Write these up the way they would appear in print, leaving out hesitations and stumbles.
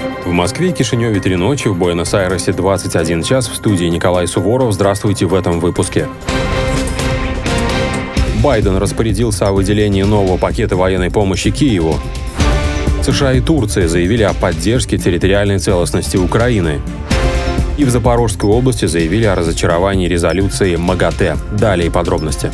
В Москве и Кишиневе 3 ночи, в Буэнос-Айресе 21 час. В студии Николай Суворов. Здравствуйте в этом выпуске. Байден распорядился о выделении нового пакета военной помощи Киеву. США и Турция заявили о поддержке территориальной целостности Украины. И в Запорожской области заявили о разочаровании резолюции МАГАТЭ. Далее подробности.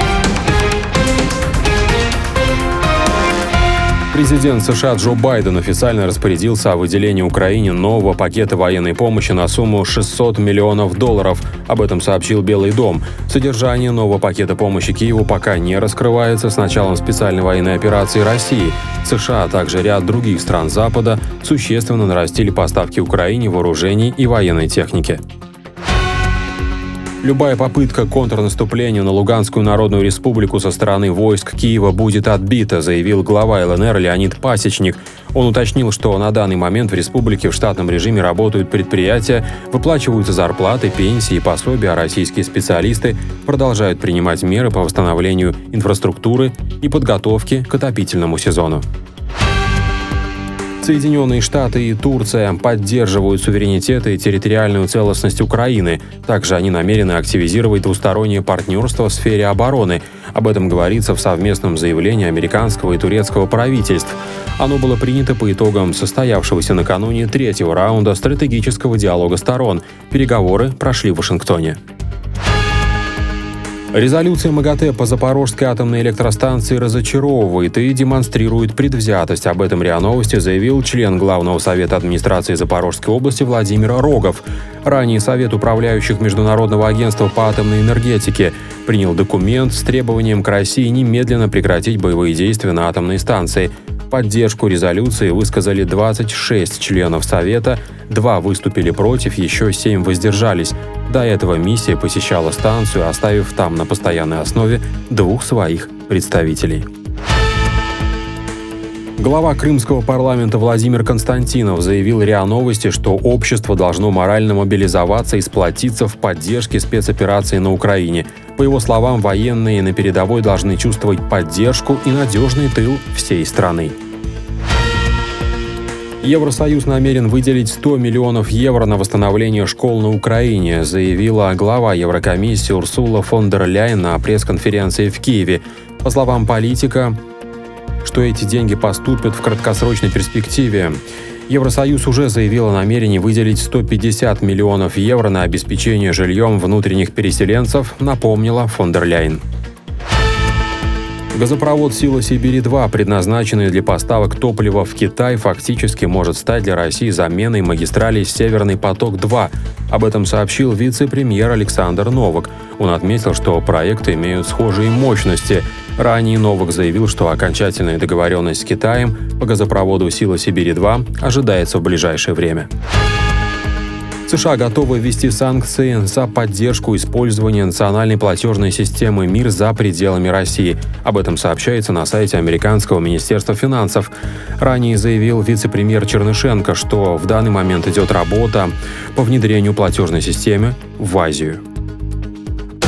Президент США Джо Байден официально распорядился о выделении Украине нового пакета военной помощи на сумму $600 миллионов. Об этом сообщил Белый дом. Содержание нового пакета помощи Киеву пока не раскрывается с началом специальной военной операции России. США, а также ряд других стран Запада существенно нарастили поставки Украине вооружений и военной техники. Любая попытка контрнаступления на Луганскую Народную Республику со стороны войск Киева будет отбита, заявил глава ЛНР Леонид Пасечник. Он уточнил, что на данный момент в республике в штатном режиме работают предприятия, выплачиваются зарплаты, пенсии и пособия, а российские специалисты продолжают принимать меры по восстановлению инфраструктуры и подготовке к отопительному сезону. Соединенные Штаты и Турция поддерживают суверенитет и территориальную целостность Украины. Также они намерены активизировать двустороннее партнерство в сфере обороны. Об этом говорится в совместном заявлении американского и турецкого правительств. Оно было принято по итогам состоявшегося накануне 3-го раунда стратегического диалога сторон. Переговоры прошли в Вашингтоне. Резолюция МАГАТЭ по Запорожской атомной электростанции разочаровывает и демонстрирует предвзятость. Об этом РИА Новости заявил член Главного совета администрации Запорожской области Владимир Рогов. Ранее Совет управляющих Международного агентства по атомной энергетике принял документ с требованием к России немедленно прекратить боевые действия на атомной станции. Поддержку резолюции высказали 26 членов Совета, 2 выступили против, еще 7 воздержались. До этого миссия посещала станцию, оставив там на постоянной основе 2 своих представителей. Глава крымского парламента Владимир Константинов заявил РИА Новости, что общество должно морально мобилизоваться и сплотиться в поддержке спецоперации на Украине. По его словам, военные на передовой должны чувствовать поддержку и надежный тыл всей страны. Евросоюз намерен выделить 100 миллионов евро на восстановление школ на Украине, заявила глава Еврокомиссии Урсула фон дер Ляйен на пресс-конференции в Киеве. По словам политика, что эти деньги поступят в краткосрочной перспективе. Евросоюз уже заявил о намерении выделить 150 миллионов евро на обеспечение жильем внутренних переселенцев, напомнила фон дер Ляйен. Газопровод «Сила Сибири-2», предназначенный для поставок топлива в Китай, фактически может стать для России заменой магистрали «Северный поток-2». Об этом сообщил вице-премьер Александр Новак. Он отметил, что проекты имеют схожие мощности. Ранее Новак заявил, что окончательная договоренность с Китаем по газопроводу «Сила Сибири-2» ожидается в ближайшее время. США готовы ввести санкции за поддержку использования национальной платежной системы МИР за пределами России. Об этом сообщается на сайте американского министерства финансов. Ранее заявил вице-премьер Чернышенко, что в данный момент идет работа по внедрению платежной системы в Азию.